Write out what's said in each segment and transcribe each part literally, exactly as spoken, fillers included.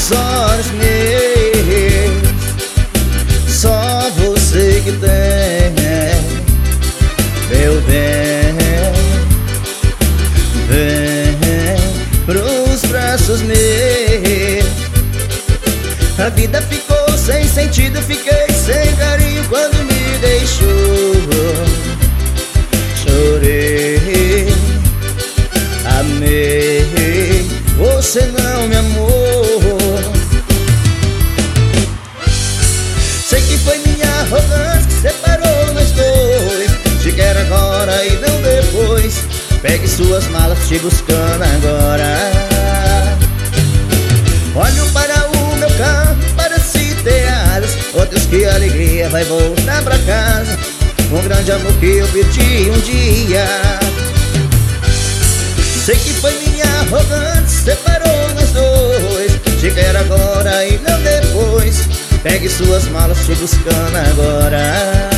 dos olhos meus, só você que tem, meu bem. Vem pros braços meus. A vida ficou sem sentido, fiquei sem carinho quando me deixou. Chorei, amei, você não me amou. Sei que foi minha arrogância que separou nós dois. Te quero agora e não depois. Pegue suas malas, te buscando agora. Olho para o meu carro, parece ter asas. Oh Deus, que alegria, vai voltar pra casa. Um grande amor que eu perdi um dia. Sei que foi minha arrogância, separou nós dois. Te quero agora e não depois. Pegue suas malas, te buscando agora.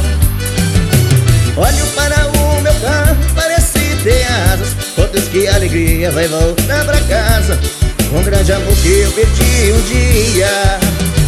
Olho para o meu carro, parece ter asas. Oh Deus, que alegria, vai voltar pra casa. Um grande amor que eu perdi um dia.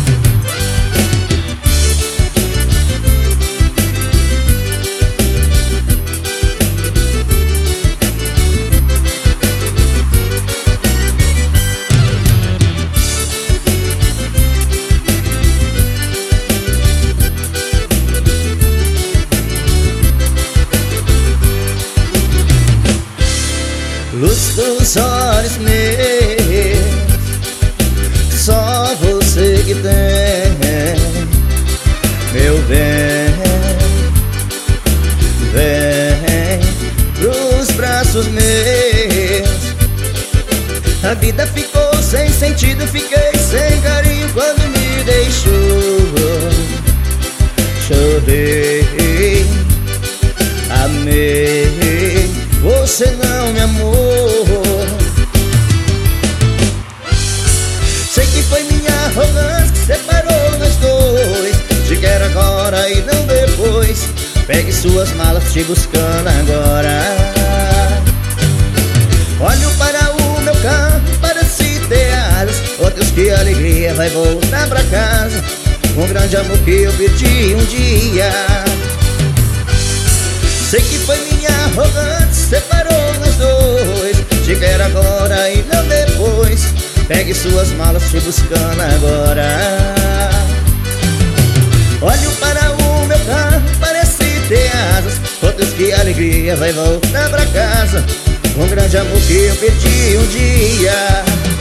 Luz dos olhos meus, só você que tem, meu bem. Vem pros braços meus. A vida ficou sem sentido, fiquei sem carinho quando me deixou. Chorei, amei, você não me amou. Sei que foi minha arrogância que separou nós dois. Te quero agora e não depois. Pegue suas malas, te buscando agora. Olho para o meu carro, parece ter asas. Oh Deus, que alegria, vai voltar pra casa. Um grande amor que eu perdi um dia. Sei que foi minha arrogância, separou nós dois. Te quero agora e não depois. Pegue suas malas, te buscando agora. Olho para o meu carro, parece ter asas. Oh Deus, que alegria, vai voltar pra casa. Um grande amor que eu perdi um dia.